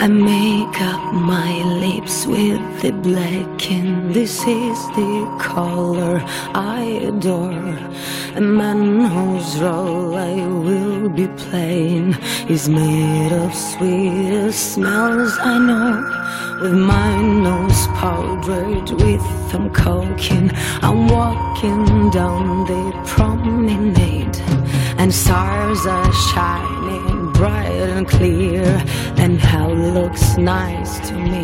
I make up my lips with the black, and this is the color I adore. A man whose role I will be playing is made of sweetest smells I know. With my nose powdered with some cocaine, I'm walking down the promenade, and stars are shining bright and clear, and hell looks nice to me.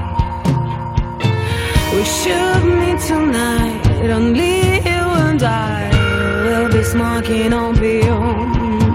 We should meet tonight, only you and I will be smoking opium.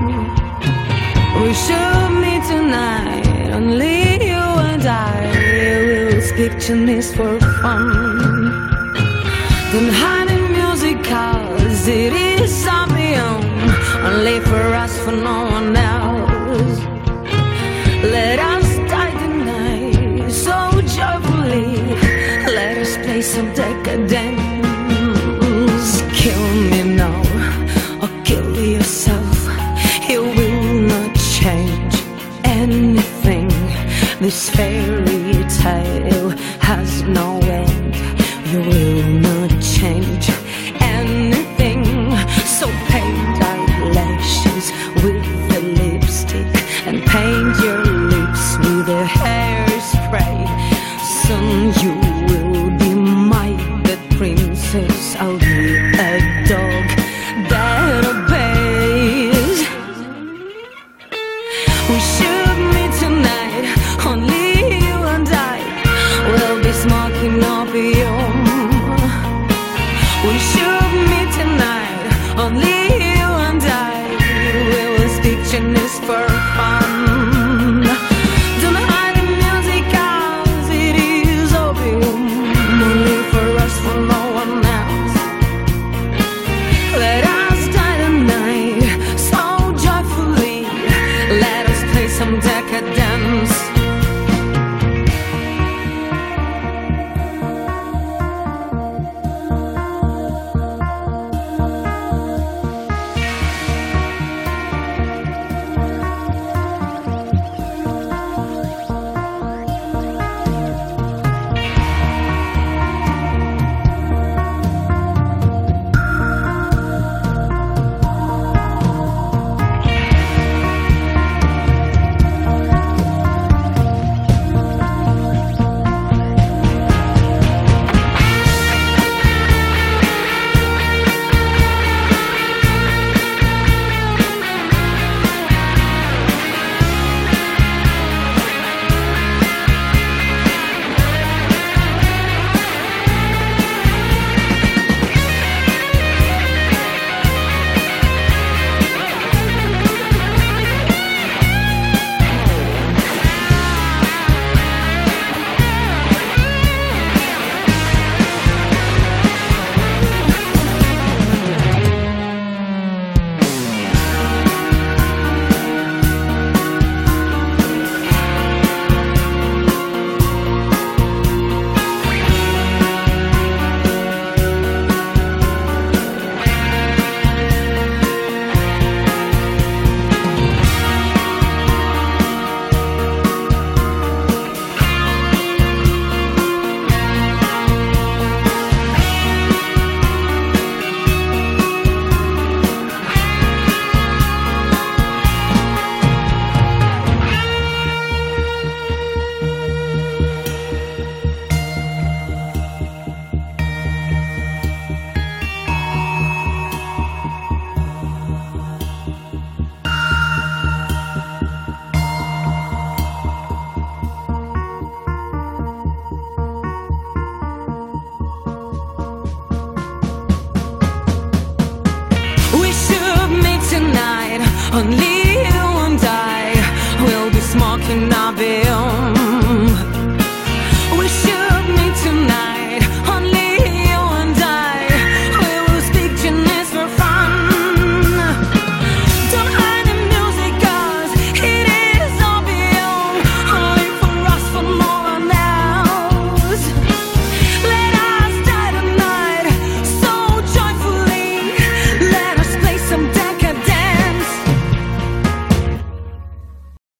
We should meet tonight, only you and I will speak Chinese for fun. Don't hide in music, 'cause it is opium, only for us, for no one else. Let us die tonight so joyfully. Let us play some decadence. Kill me now or kill yourself. You will not change anything. This fairy tale has no end. You will not change anything. So paint eyelashes with the lipstick, and paint your lips with a hairspray. Soon you will be my bed princess. I'll be a dog that obeys. We should meet tonight, only you and I will be smoking opium. We should meet tonight, only you and I will speak Chinese for fun. Don't hide the music, 'cause it is opium, only for us, for no one else. Let us die tonight so joyfully. Let us play some decadence. Only you and I will be smoking opium.